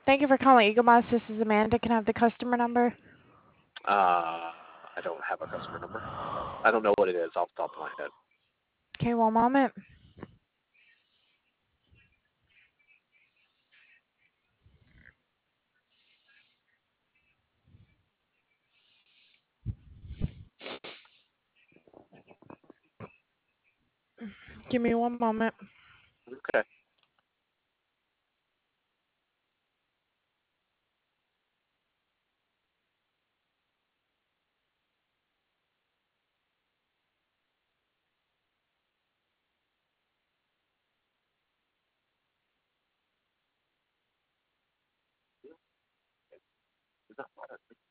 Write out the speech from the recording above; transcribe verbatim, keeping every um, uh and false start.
Thank you for calling Eagle Moss. This is Amanda. Can I have the customer number? Uh, I don't have a customer number. I don't know what it is off the top of my head. Okay, one moment. Give me one moment. Okay. Is that